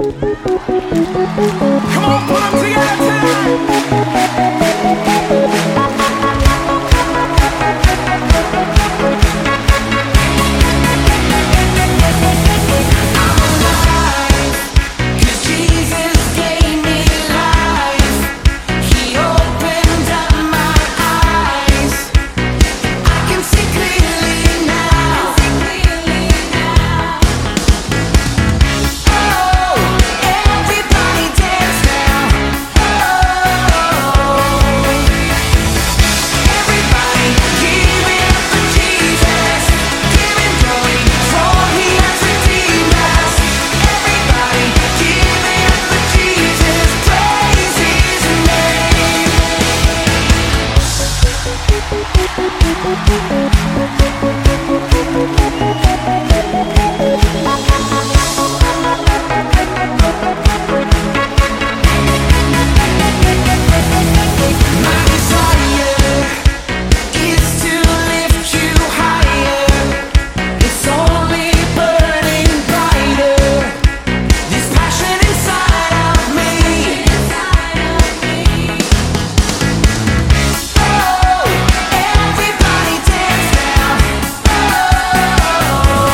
Come on, put them together Jesus gave me life. He opened up my eyes. I can see clearly now. Oh, everybody dance now. Oh, everybody give it up for Jesus. Give him glory, for he has redeemed us. Everybody give it up for Jesus. Praise his name. My desire is to lift you higher. It's only burning brighter. This passion inside of me. Oh, everybody dance now. Oh,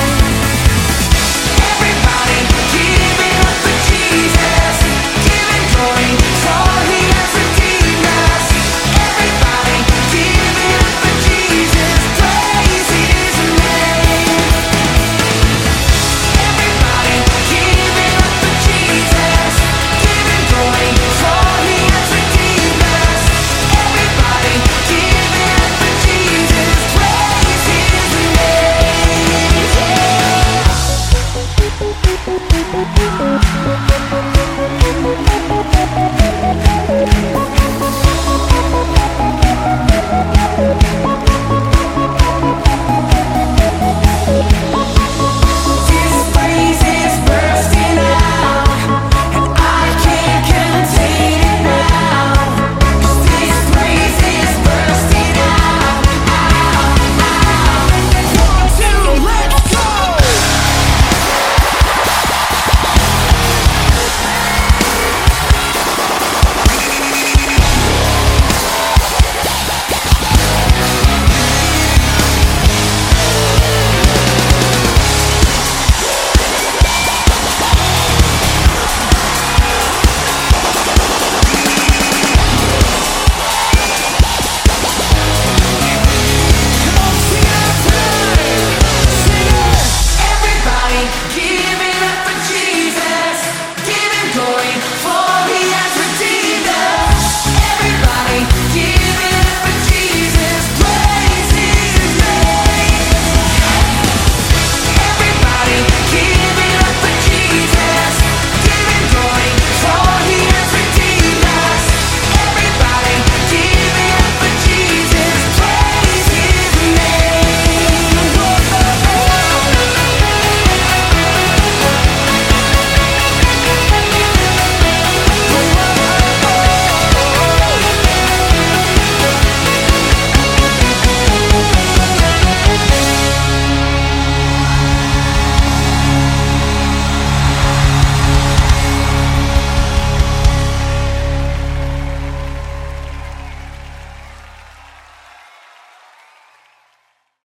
everybody give it up for Jesus. Give him glory, for he has redeemed us. Everybody give it up for Jesus. Praise his name. Everybody give it up for Jesus. Give him glory, for he has redeemed us. Everybody give it up for Jesus. Praise his name. Yeah.